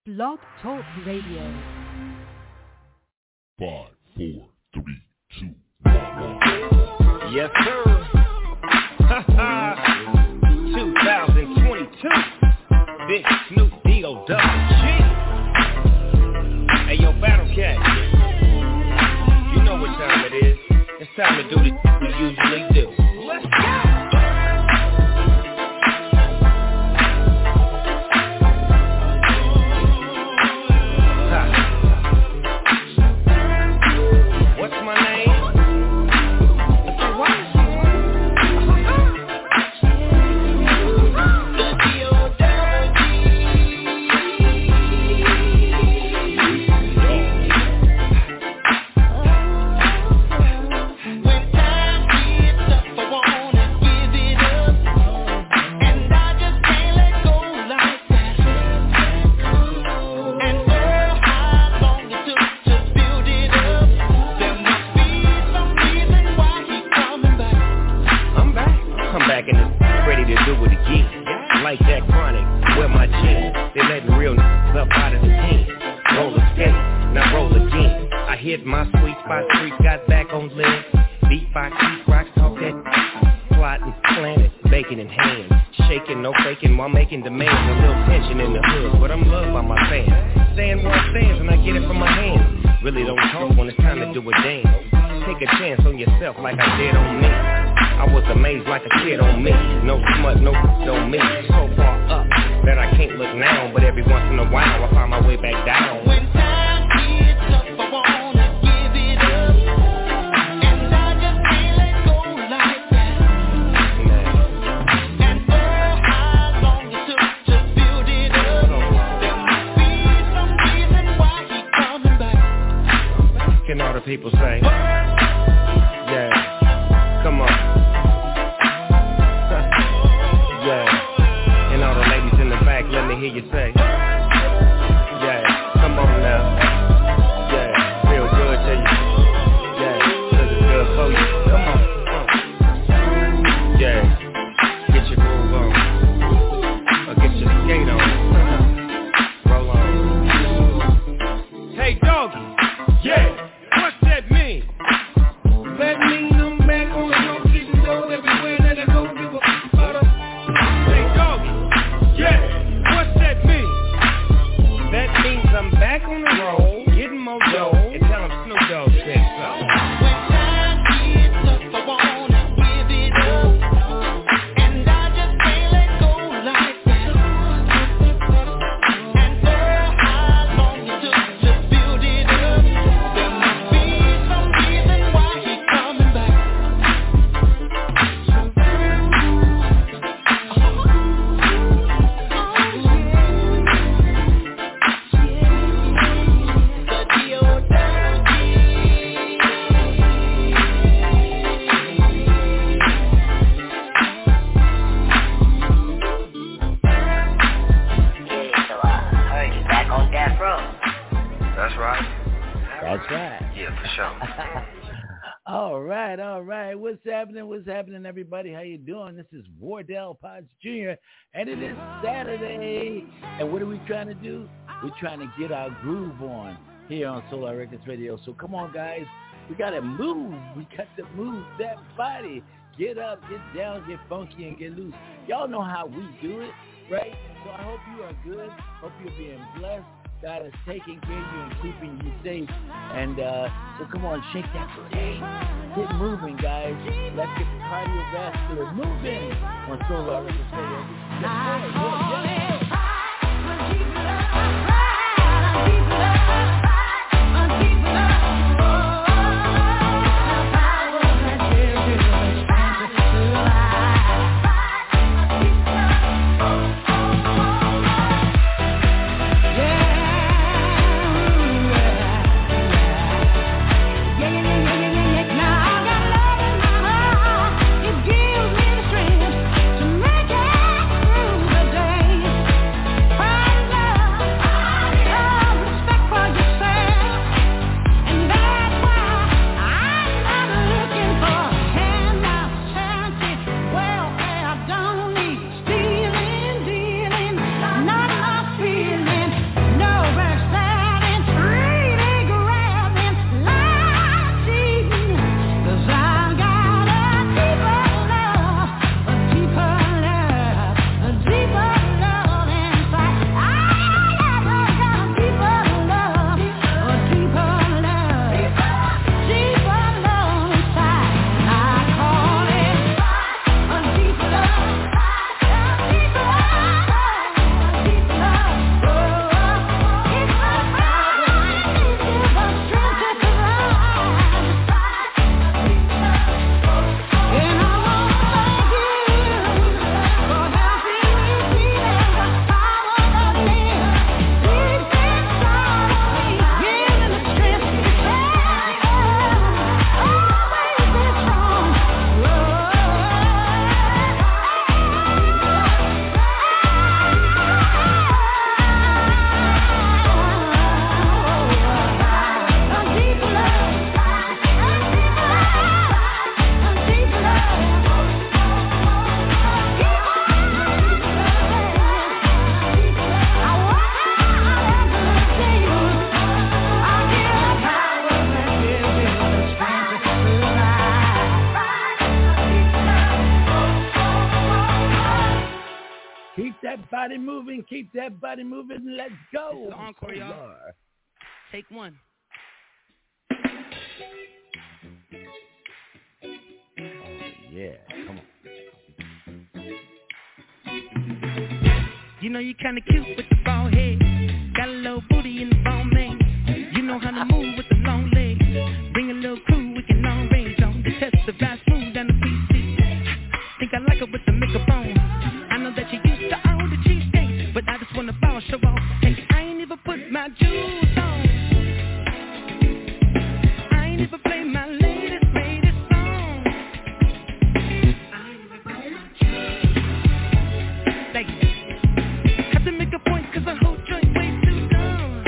Blog Talk Radio. 5, 4, 3, 2, 1. Yes, sir. 2022. Big Snoop D-O-double-G. Hey, yo, Battle Cat. You know what time it is. It's time to do the we usually do. Let's go. What's happening, everybody? How you doing? This is Wardell Potts Jr., and it is Saturday. And what are we trying to do? We're trying to get our groove on here on Solar Records Radio. So come on, guys. We got to move. We got to move that body. Get up, get down, get funky, and get loose. Y'all know how we do it, right? So I hope you are good. Hope you're being blessed. God is taking care of you and keeping you safe. And so come on, shake that booty. Get moving, guys. Let's get the cardiovascular moving on Solar Records Radio. It gives me the strength to make it through the day. body moving. Keep that body moving. Let's go. It's the encore, y'all. Take one. Yeah, come on. You know you kinda cute with the bald head. Got a little booty in the bone, man. You know how to move with the long legs. Bring a little crew, we can long range on the test the vibe smooth down the PC. Think I like it with the makeup on. I know that you used to all the cheesesteaks, but I just wanna ball show off. Hey, I ain't even put my jewels on. I ain't even play my latest song. Like, have to make a point 'cause the whole joint way too dumb.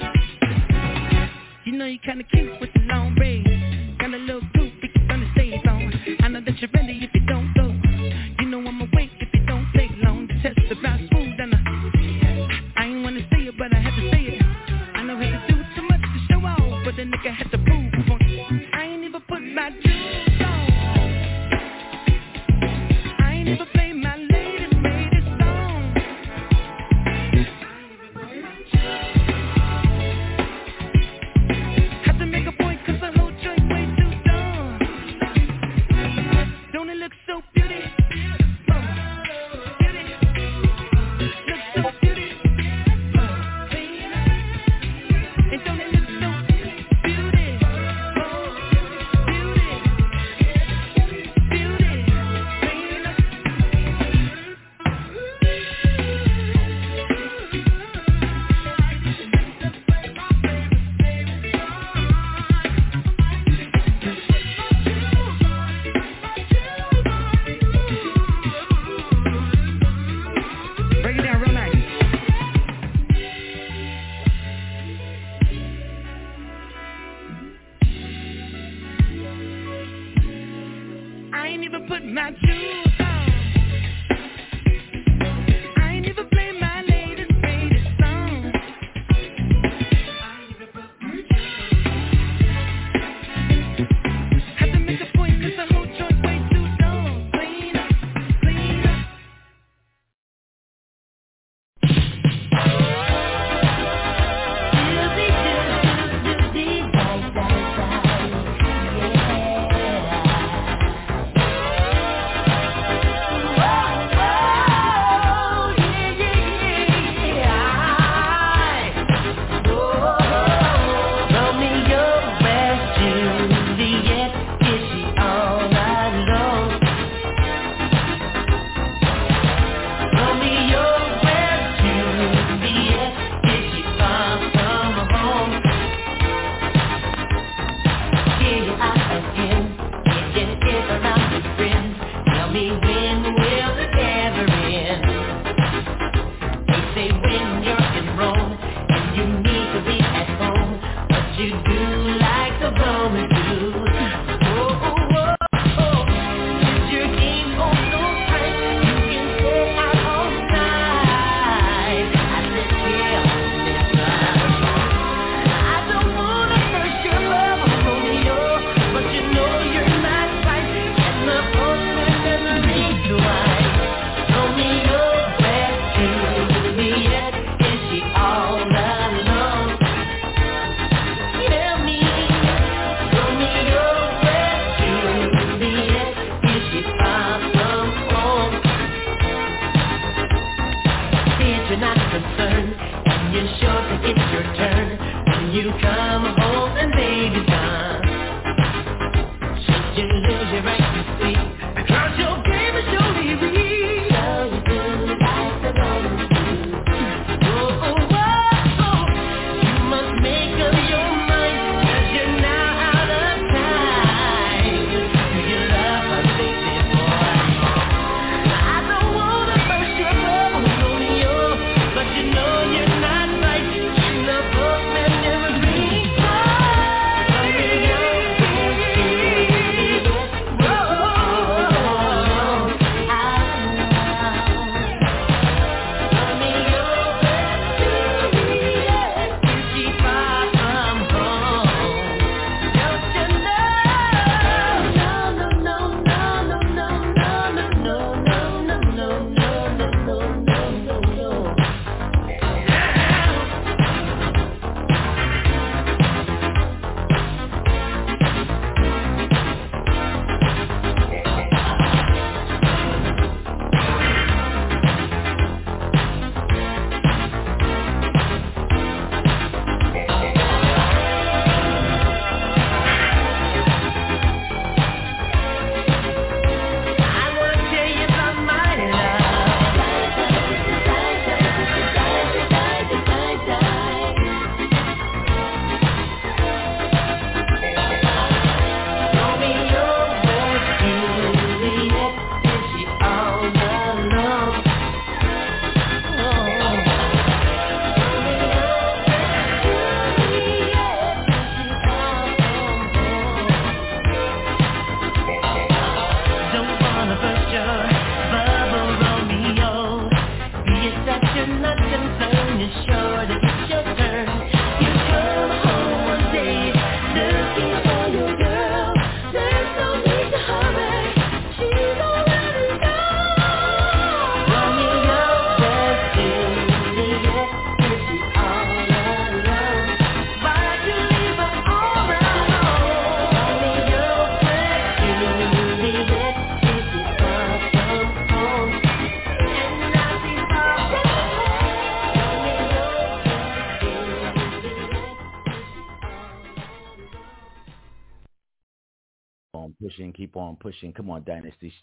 You know you kinda cute with the long braids. Got a little group, we can turn the stage on. I know that you're ready if you don't go. You know I'm awake if it don't take long to test the vibe smooth and I ain't wanna say it, but I have to say it. I know how to do too much to show off, but the nigga had to prove. I ain't even put my jewels on. I ain't even play my latest song. Have to make a point 'cause the whole joint way too dumb. Don't it look so beautiful? Break it down real nice. I ain't even put my jewels on. I ain't even play my latest song. Have to make a point 'cause the whole joint way too dumb. Clean up, clean up. But you know you're not right, and the postman never brings. Keep on pushing. Come on, Dynasty.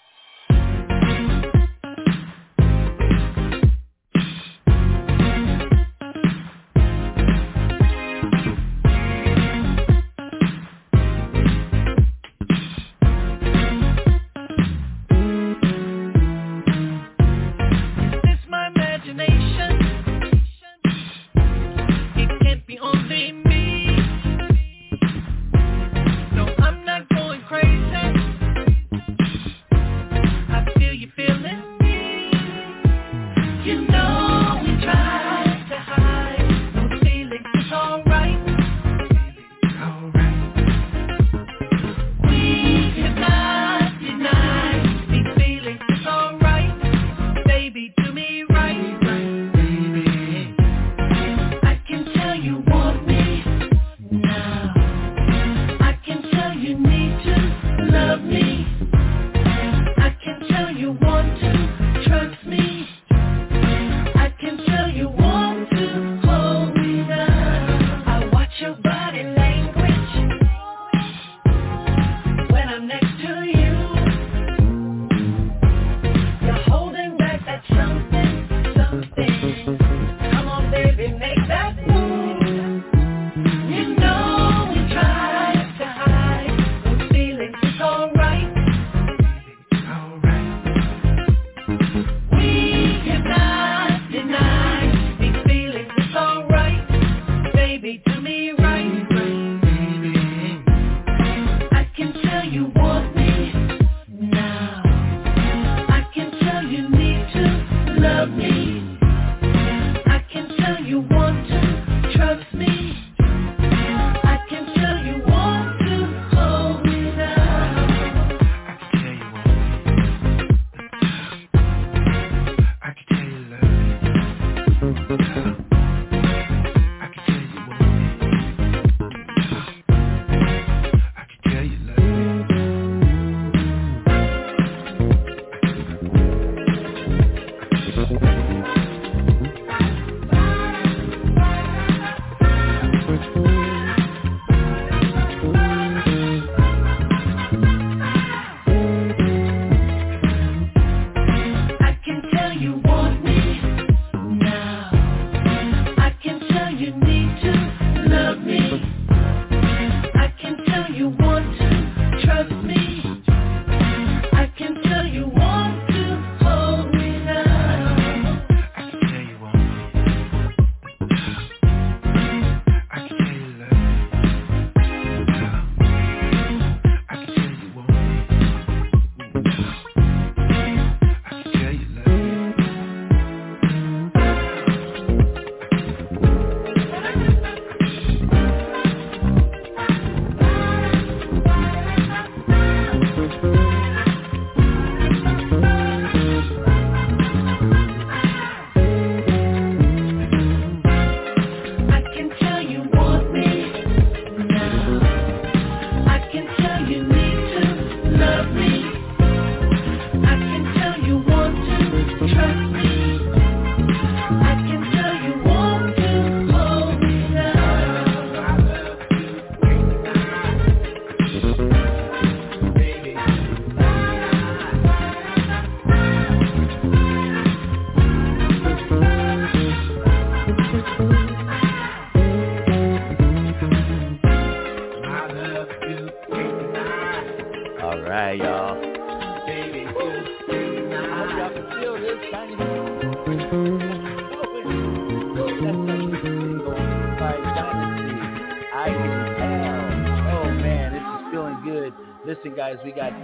Listen, guys, we got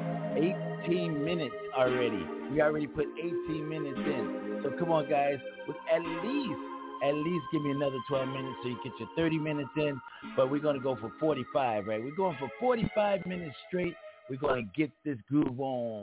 18 minutes already. We already put 18 minutes in. So come on, guys, with at least give me another 12 minutes so you get your 30 minutes in. But we're going to go for 45, right? We're going for 45 minutes straight. We're going to get this groove on.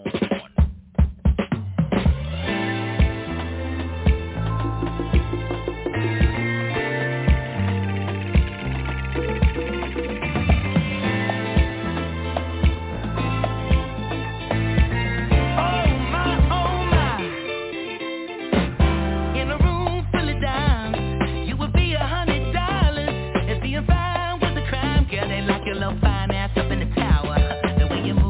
Fine ass up in the tower, the way you move.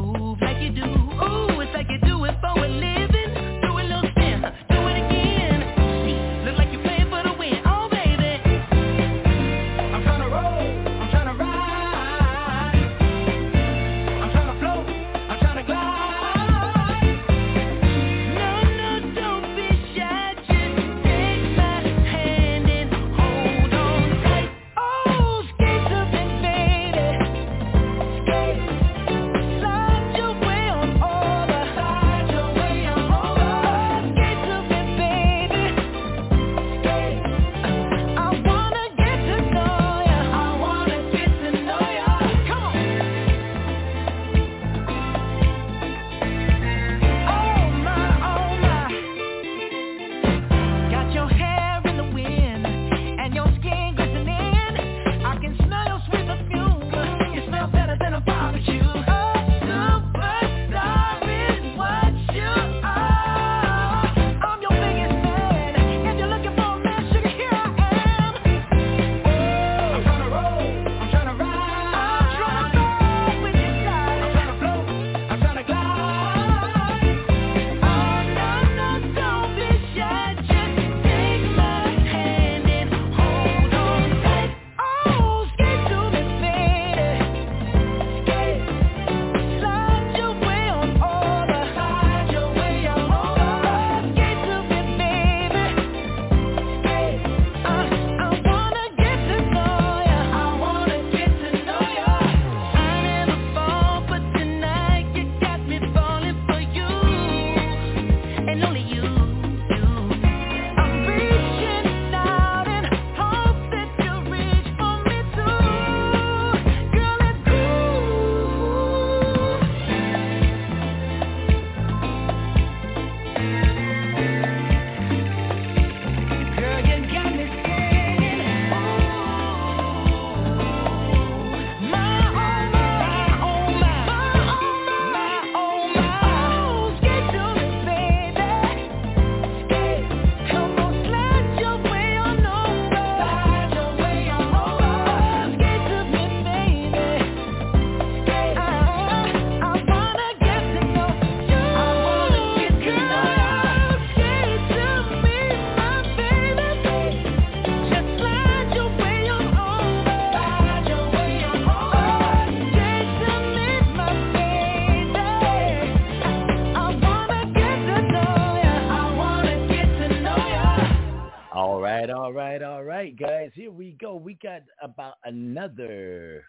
got about another,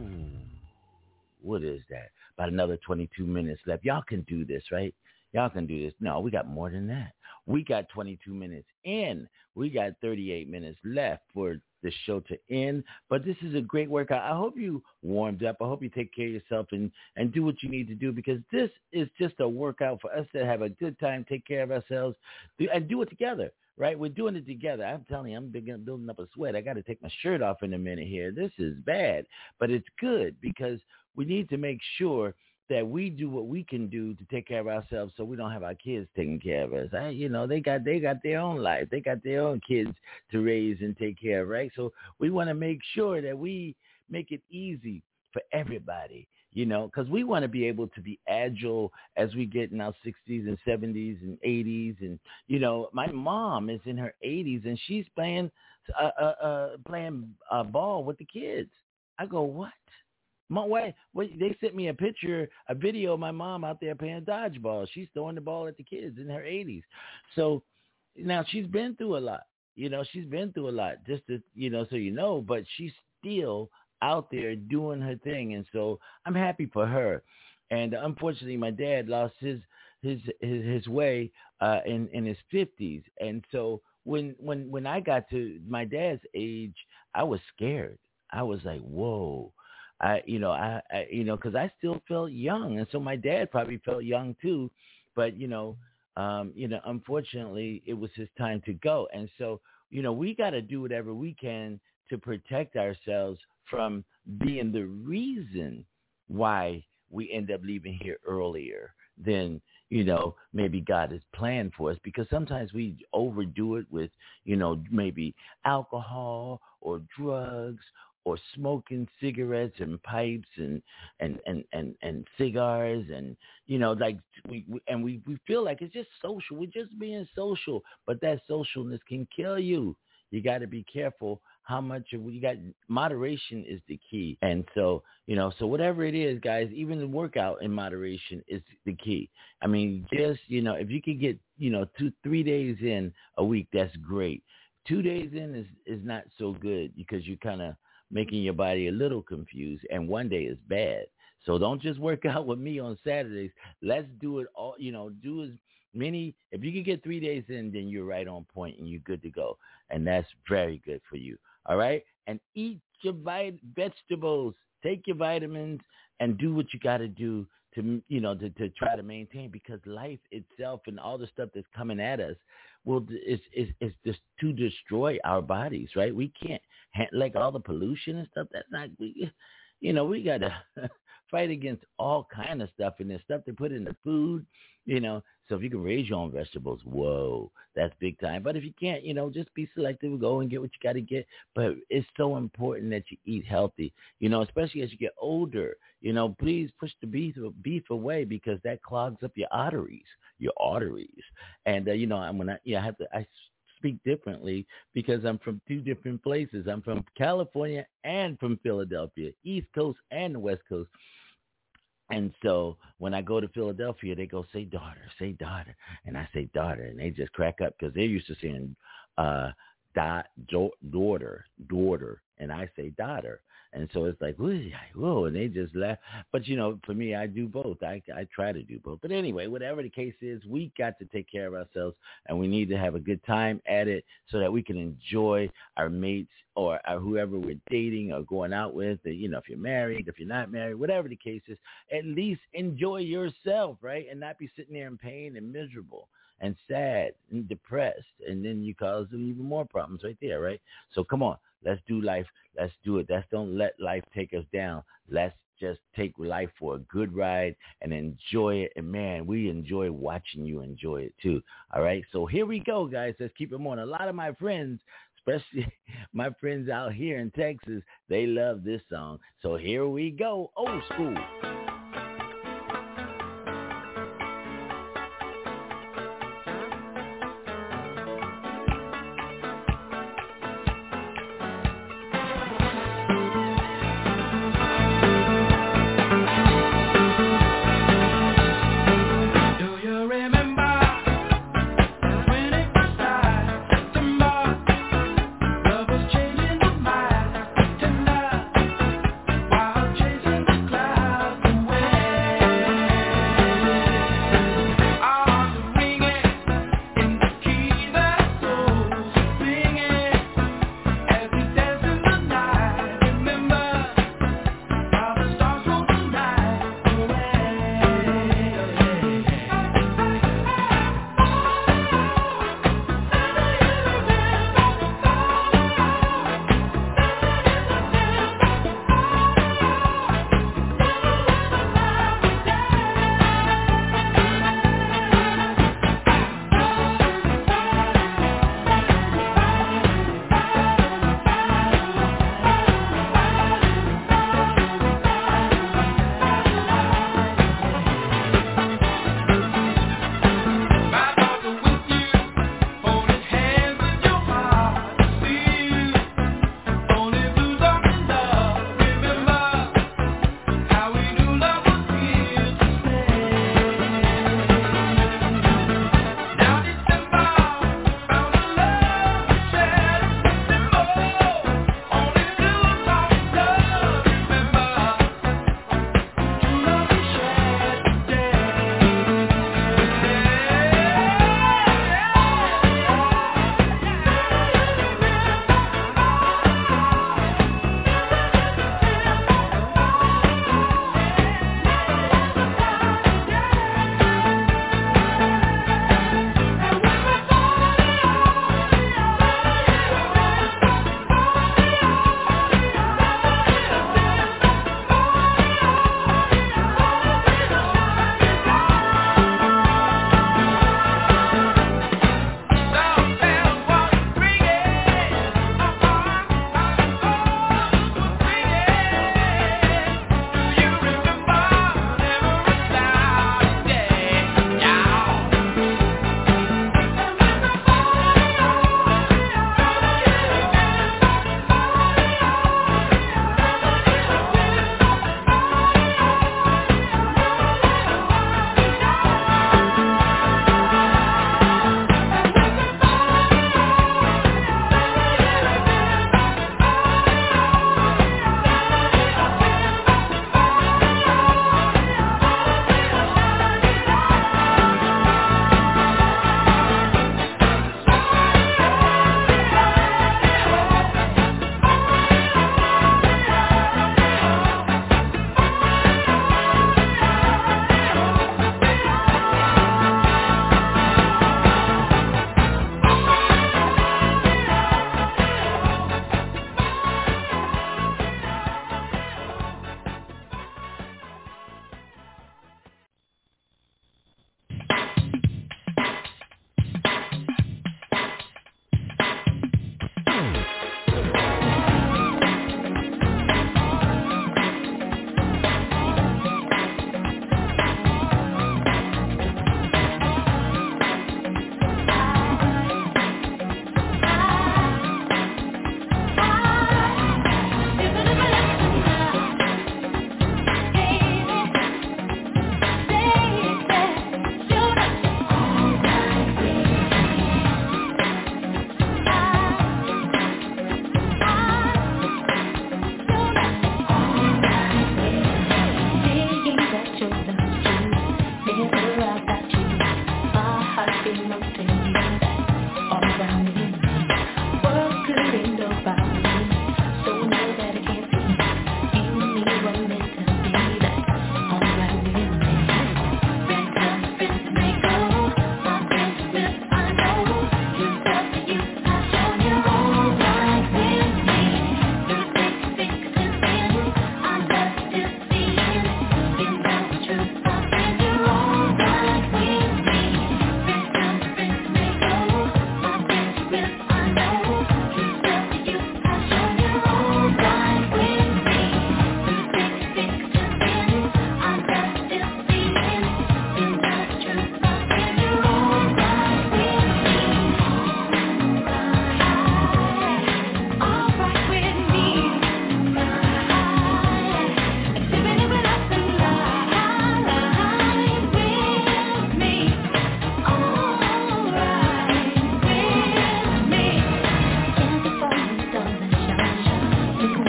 what is that? About another 22 minutes left. Y'all can do this, right? Y'all can do this. No, we got more than that. We got 22 minutes in. We got 38 minutes left for the show to end. But this is a great workout. I hope you warmed up. I hope you take care of yourself and do what you need to do, because this is just a workout for us to have a good time, take care of ourselves, and do it together. Right? We're doing it together. I'm telling you, I'm building up a sweat. I got to take my shirt off in a minute here. This is bad, but it's good because we need to make sure that we do what we can do to take care of ourselves, so we don't have our kids taking care of us. They got their own life. They got their own kids to raise and take care of, right? So we want to make sure that we make it easy for everybody, because we want to be able to be agile as we get in our 60s and 70s and 80s. And, my mom is in her 80s and she's playing ball with the kids. I go, what? My wife, they sent me a video of my mom out there playing dodgeball. She's throwing the ball at the kids in her 80s. So now she's been through a lot. She's been through a lot, just to, so but she's still out there doing her thing. And so I'm happy for her. And unfortunately, my dad lost his way in his 50s. And so when I got to my dad's age, I was scared. I was like, whoa. Because I still felt young, and so my dad probably felt young too, but unfortunately, it was his time to go, and so we got to do whatever we can to protect ourselves from being the reason why we end up leaving here earlier than maybe God has planned for us, because sometimes we overdo it with maybe alcohol or drugs, or smoking cigarettes and pipes and cigars, and we feel like it's just social. We're just being social, but that socialness can kill you. You got to be careful how much you got. Moderation is the key, and so so whatever it is, guys, even the workout in moderation is the key. I mean, just if you could get 2-3 days in a week, that's great. 2 days in is not so good, because you kind of making your body a little confused, and one day is bad. So don't just work out with me on Saturdays. Let's do it all, do as many. If you can get 3 days in, then you're right on point and you're good to go. And that's very good for you. All right. And eat your vegetables, take your vitamins, and do what you got to do to, to try to maintain, because life itself and all the stuff that's coming at us is just to destroy our bodies, right? We can't, like all the pollution and stuff, that's not, we got to fight against all kind of stuff, and there's stuff they put in the food, so if you can raise your own vegetables, whoa, that's big time. But if you can't, just be selective, go and get what you got to get. But it's so important that you eat healthy, especially as you get older. Please push the beef away, because that clogs up your arteries. And, I speak differently because I'm from two different places. I'm from California and from Philadelphia, East Coast and the West Coast. And so when I go to Philadelphia, they go, say daughter. And I say daughter, and they just crack up, because they're used to saying daughter, and I say daughter. And so it's like, whoa, and they just laugh. But, for me, I do both. I try to do both. But anyway, whatever the case is, we got to take care of ourselves, and we need to have a good time at it so that we can enjoy our mates or whoever we're dating or going out with. If you're married, if you're not married, whatever the case is, at least enjoy yourself, right? And not be sitting there in pain and miserable and sad and depressed. And then you cause them even more problems right there, right? So come on. Let's do life. Let's do it. Don't let life take us down. Let's just take life for a good ride and enjoy it. And, man, we enjoy watching you enjoy it, too. All right? So here we go, guys. Let's keep them on. A lot of my friends, especially my friends out here in Texas, they love this song. So here we go. Old school. Love was changing my mind.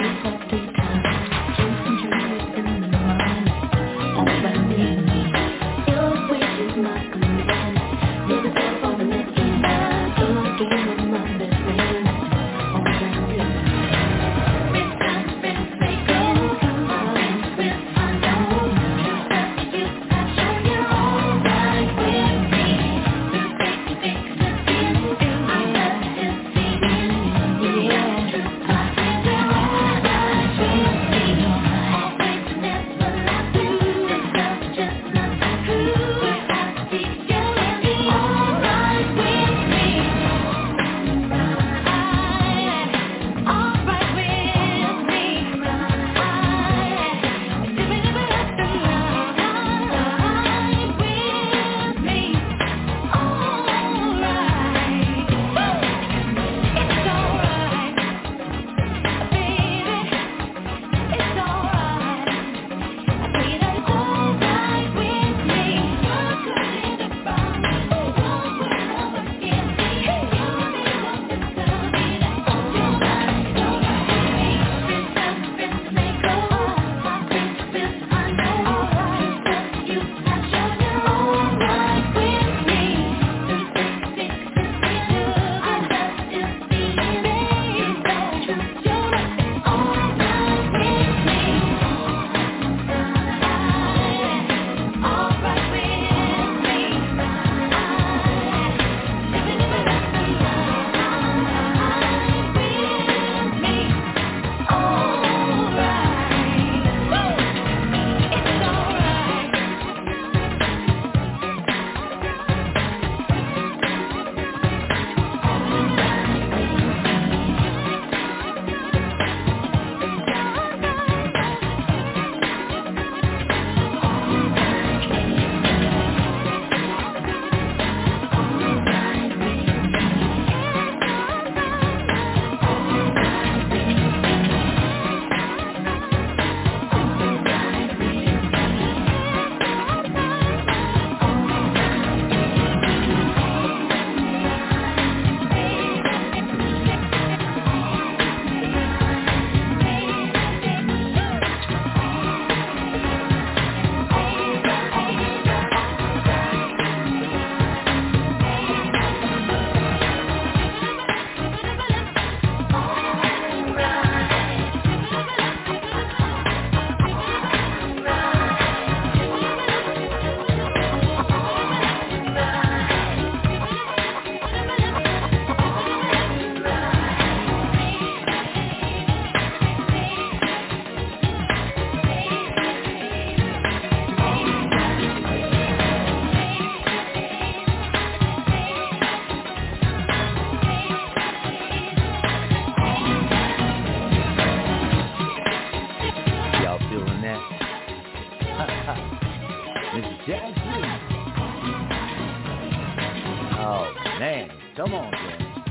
Come on, man.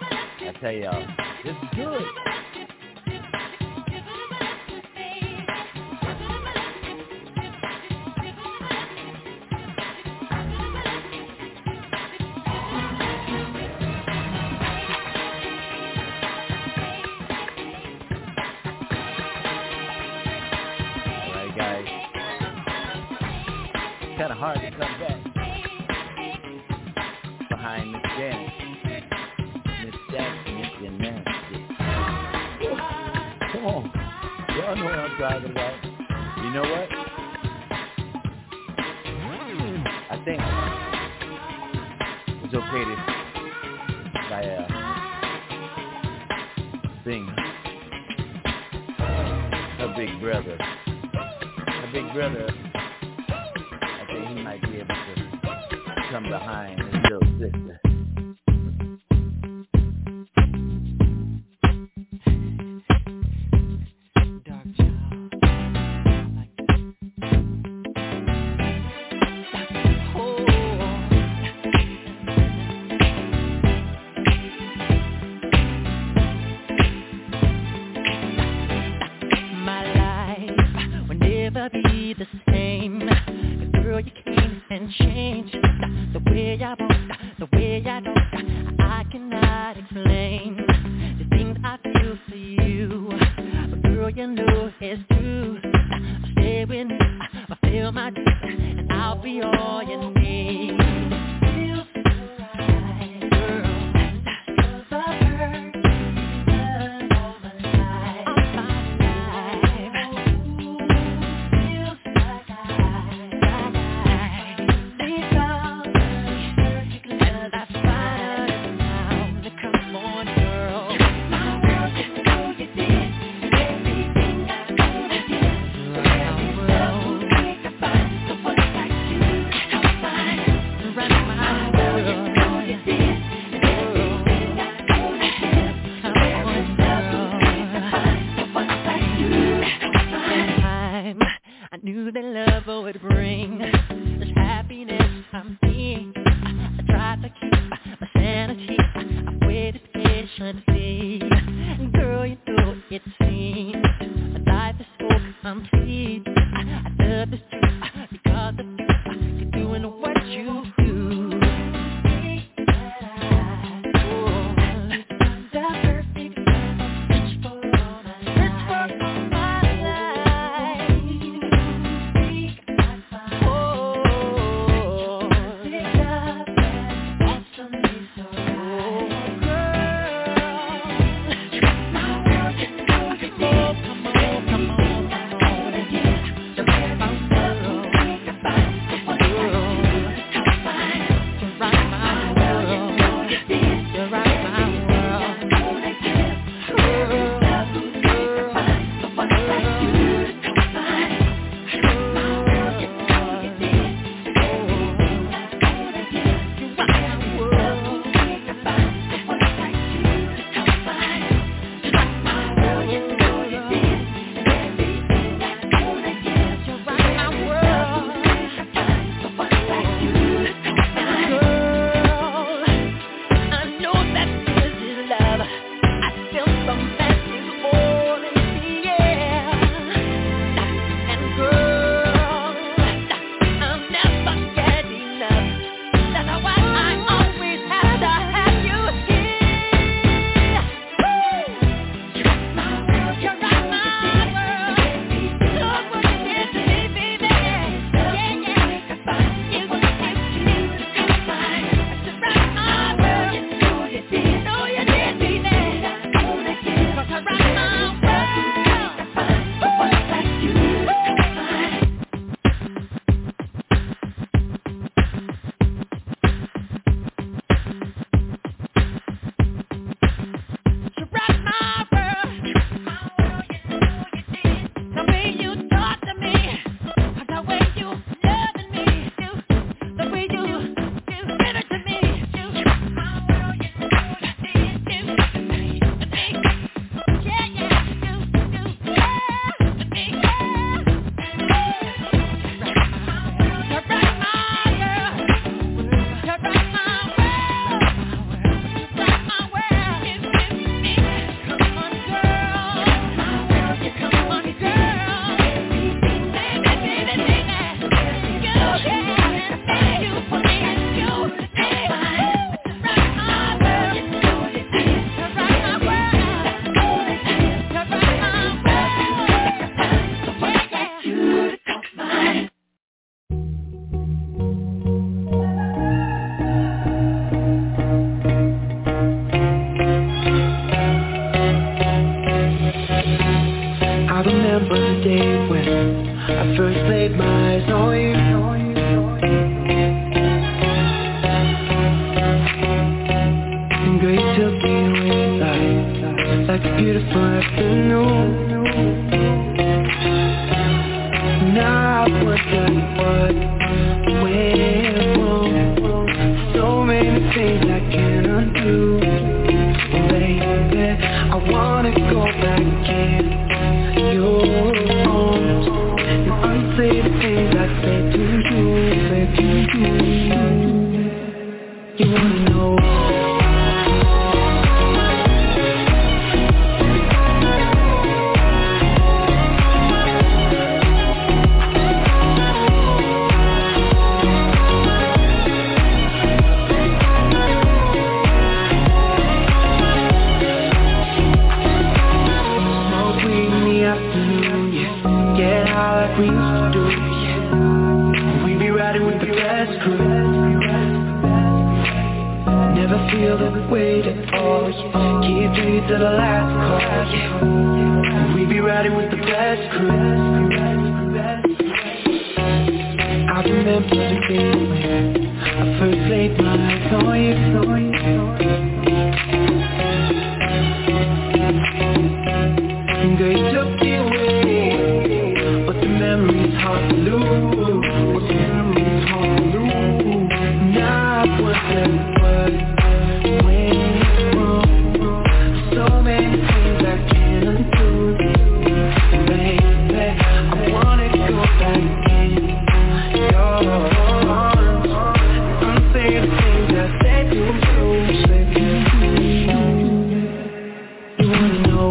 I tell y'all, this is good. All right, guys. It's kind of hard to come back behind Miss Janet. Miss Jackson, if you're nasty. Come on. Y'all know what I'm talking about. You know what? I think it's okay to sing her big brother. Her big brother, I think he might be able to come behind his little sister. I cannot explain the things I feel for you. But you know it's true. Stay with me, feel my dreams, and I'll be all you need. Feels right, girl. That's the perfect love of my life. Feels like these songs, and that's fine. Now, come on, girl. My world, you know you did everything I could have did. I knew that love would bring this happiness I'm seeing. I tried to keep my sanity. I waited patiently. And girl, you know it seems my life is so complete. I love this truth because of you. You're doing what you do. The perfect search for all my life. like we used to do. We be riding with the best crew. Never feel the weight at all. Keep you to the last call. We be riding with the best crew. I remember the day when I first laid my eyes on you. Girl, you took me away, but the memory's hard to lose. Now I wonder when it's wrong. So many things I can't undo. Baby, I wanna go back in your arms and say the things I said to you. You wanna know?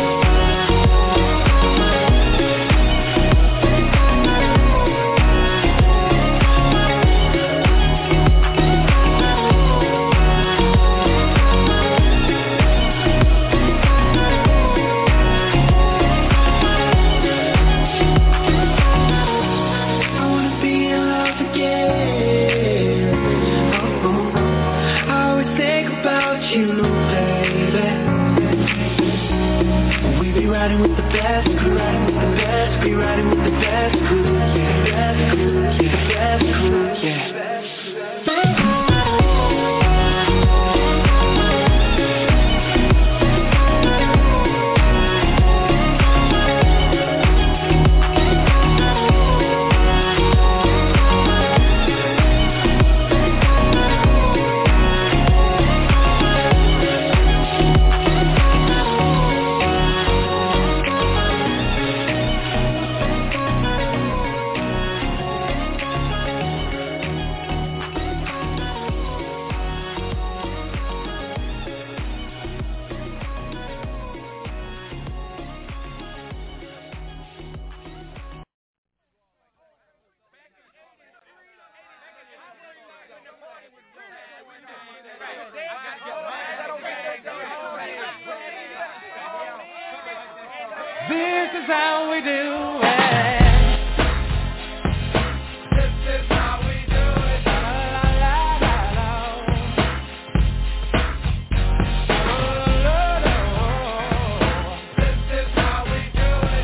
Riding with the best crew, riding with the best, be riding with the best crew, the best crew, the best crew, yeah. This is how we do it. This is how we do it. La la la la la. La la la. This is how we do it.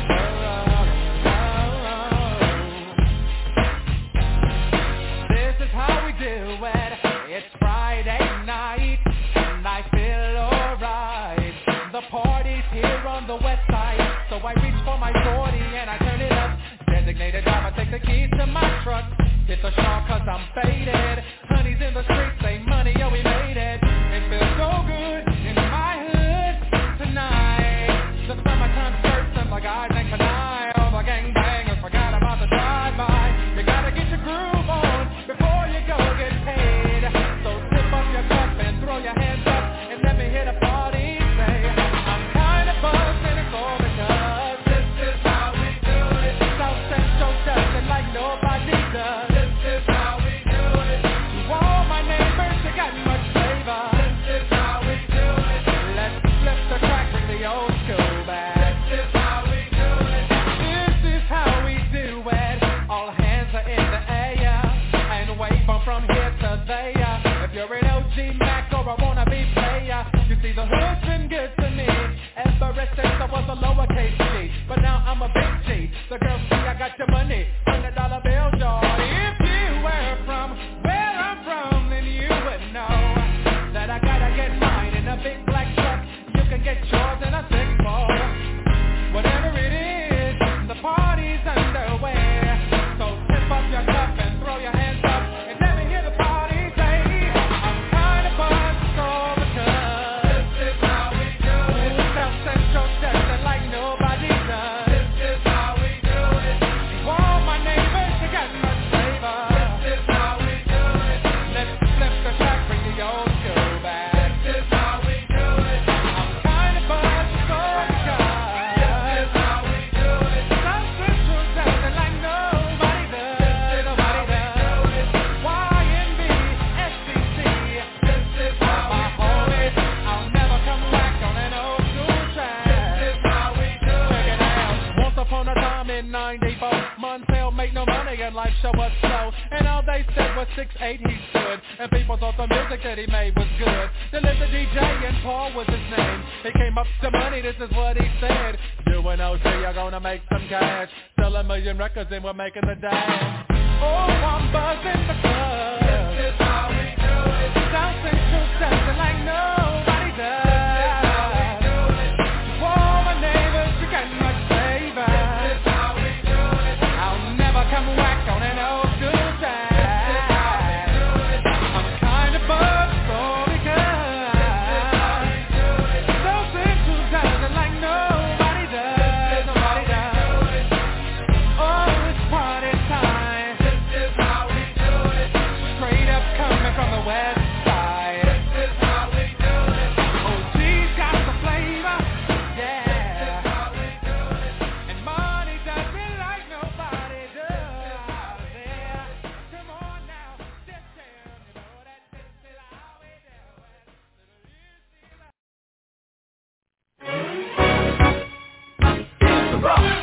This is how we do it. It's Friday night and I feel alright. The party's here on the west side. So I reach for my 40 and I turn it up. Designated driver, take the keys to my truck. Hit the shop cause I'm faded. Honey's in the streets, say money, yo we made it. It feels so good in my hood tonight. The summertime skirts and the guys ain't tonight. All the gangbangers forgot about the drive-by. You gotta get your groove on before you go get paid. So tip up your cup and throw your hands up and let me hit a party. Say, I'm kinda buzzed and it's all because this is how we do it. South Central does it like nobody does. This is how we do it. To all my neighbors, you got much flavor. This is how we do it. Let's flip the track, bring the old school back. This is how we do it. This is how we do it. All hands are in the air and wave from here to there. If you're an OG Mac or a wannabe player, you see the hood's been good to me ever since I was a lowercase G, but now I'm a big G. The girls see I got your money, $100 bill, y'all. If you were from where I'm from, then you would know that I gotta get mine in a big black truck. You can get yours in a 6-4. Whatever it is, the party's underway. So tip up your cup and throw your hands up and let me hear the party say, I'm kinda buzzed all because this is how we do it. South Central does it like nobody does. This is how we do it. in 94. Montel made no money and life show was slow. And all they said was 6'8" he stood. And people thought the music that he made was good. Then there's the DJ and Paul was his name. He came up to money, this is what he said. You and OG are gonna make some cash. Sell 1 million records and we're making the dash. Oh, I'm buzzing the club. This is how we do it. South Central dancing like nobody does. This is how we do it. To all my neighbors, you got much flavor. This is how we do it. I'll never come whack on an old school time. This is how we do it. I'm kind of buzzed for because this is how we do it. South Central dancing like nobody does. Nobody does. Oh, it's party time. From the west side. This is how we do it. OG's got the flavor, yeah. This is how we do it. And money does me like nobody does. Yeah. Come on now, just tell you know that this is how we do it. It's the rock.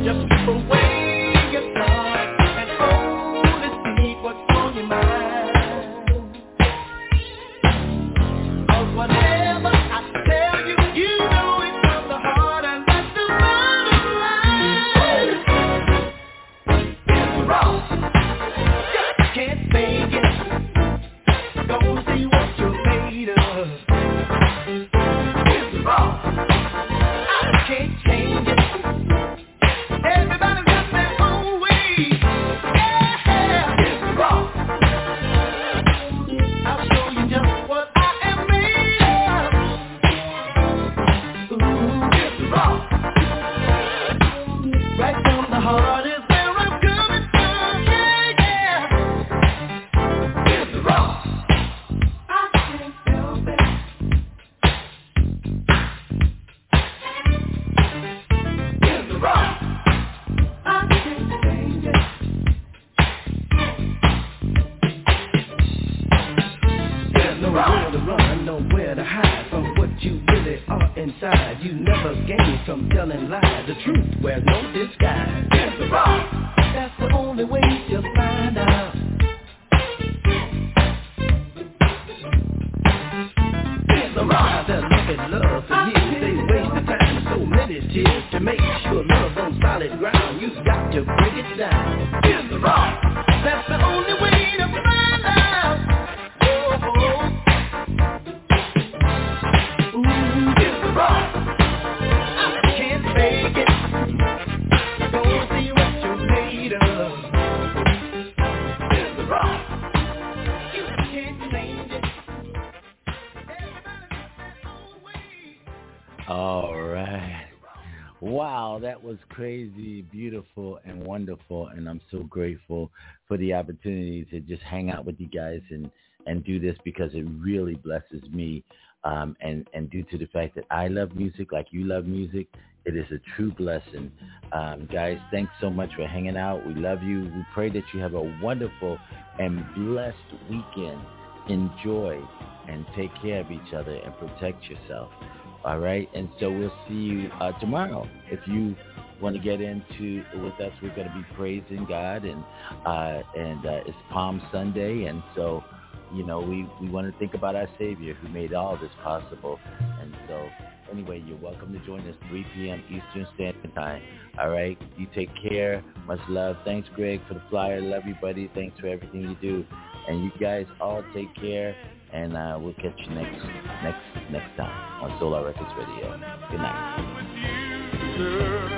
Just keep away your thoughts and only speak what's on your mind. 'Cause whatever I tell you, you know it from the heart, and that's the bottom line. It's wrong. Just can't fake it. Don't see what you're made of. It's wrong. I can't change it. Everybody's got their own way. Yeah, it's wrong. I'll show you just what I am made of. Ooh, it's wrong. Right from the heart is where I'm coming from. Yeah, yeah. It's wrong. I can't help it. It's wrong. I can't change it. There's nowhere to run, nowhere to hide from what you really are inside. You never gain from telling lies. The truth wears no disguise. It's wrong. That's the only way you'll find out. It's wrong. They're looking love for years. They waste the time, so many tears. To make sure love's on solid ground, you've got to break it down. It's wrong. That's the only way to find out. Oh, ooh, it's wrong. I can't fake it. Don't see what you're made of. It's wrong. You can't change it. Everybody's got their own way. All right. Wow, that was crazy, beautiful, and wonderful. And I'm so grateful for the opportunity to just hang out with you guys and do this, because it really blesses me. And due to the fact that I love music like you love music, it is a true blessing. Guys, thanks so much for hanging out. We love you. We pray that you have a wonderful and blessed weekend. Enjoy and take care of each other and protect yourself. All right, and so we'll see you tomorrow. If you want to get into with us, we're going to be praising God, and it's Palm Sunday, and so we want to think about our Savior who made all this possible. And so anyway, you're welcome to join us 3 p.m. Eastern Standard Time. All right, you take care. Much love. Thanks, Greg, for the flyer. Love you, buddy. Thanks for everything you do. And you guys all take care. And we'll catch you next time on Solar Records Radio. Good night.